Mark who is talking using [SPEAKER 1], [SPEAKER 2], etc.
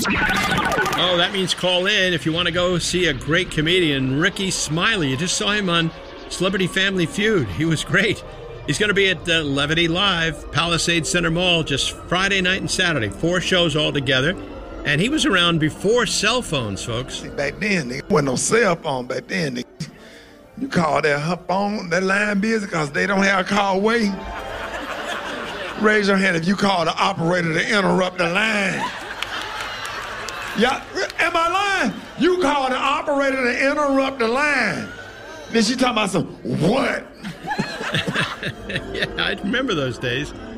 [SPEAKER 1] Oh, that means call in if you want to go see a great comedian, Ricky Smiley. You just saw him on Celebrity Family Feud. He was great. He's going to be at Levity Live, Palisades Center Mall, just Friday night and Saturday. 4 shows all together. And he was around before cell phones, folks.
[SPEAKER 2] Back then, there wasn't no cell phone back then. You call her phone, that line busy because they don't have a call waiting. Raise your hand if you call the operator to interrupt the line. Yeah, am I lying? You call the operator to interrupt the line. Then she talking about some, what?
[SPEAKER 1] Yeah, I remember those days.